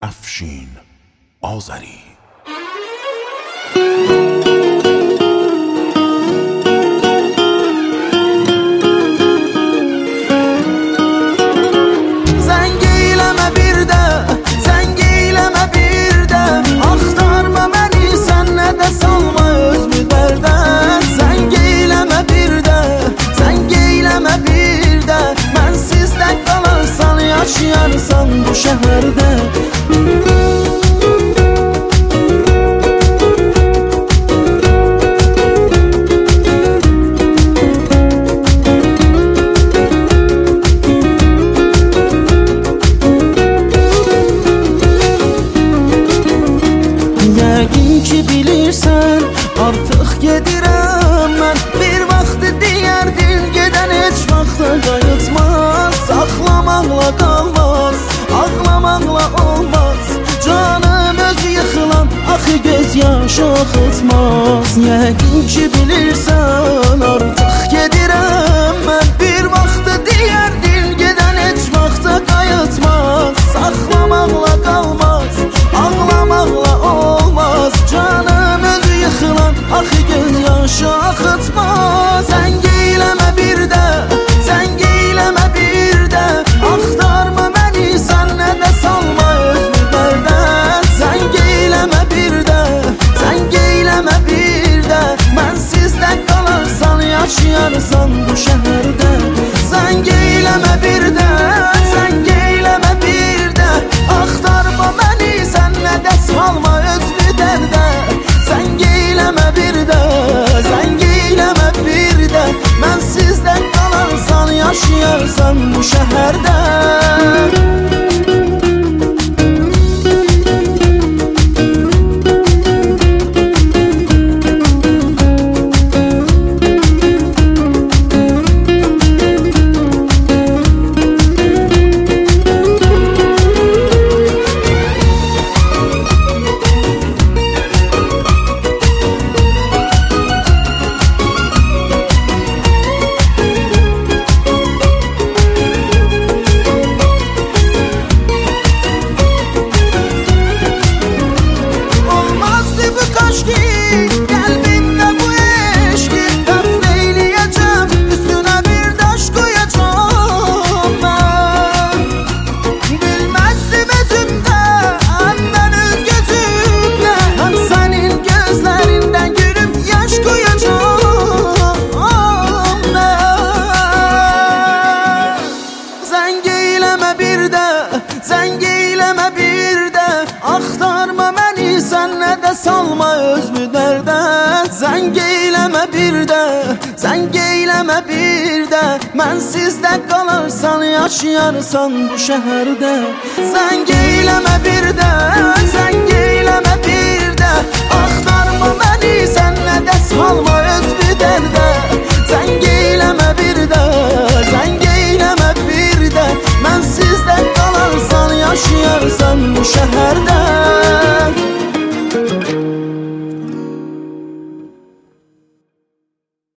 افشین آذری. Yaşayarsan bu şehirde Yəqin ki bilirsən artıq gedirəm mən. Bir vaxtı deyərdin gedən heç vaxtı qayıtmaz. Saxlamaqla qalmaz, ağlamaqla olmaz. Canım öz yıxılan axı göz yaşı axıtmaz. Yəqin ki bilirsən artıq gedirəm mən. Bir vaxtı deyərdin gedən heç vaxtı qayıtmaz. Saxlamaqla qalmaz, ağlamaqla olmaz. Canım öz yıxılan axı göz yaşı axıtmaz. Zəng eyləmə bir də, zəng eyləmə bir də. Axtarma məni sən nə də salma özünü dərdə. Zəng eyləmə bir də, zəng eyləmə bir də. Mənsiz də qalarsan yaşayarsan bu şəhərdə. Zəng eyləmə bir də, zəng eyləmə bir də. Axtarma məni sən nə də salma özünü dərdə. Zəng eyləmə bir də, zəng eyləmə bir də. Mənsiz də qalarsan yaşayarsan bu şəhərdə. Salma özünü dərdə. Zəng eyləmə bir də, zəng eyləmə bir də. Mənsiz də qalarsan yaşayarsan bu şəhərdə. Zəng eyləmə bir də, zəng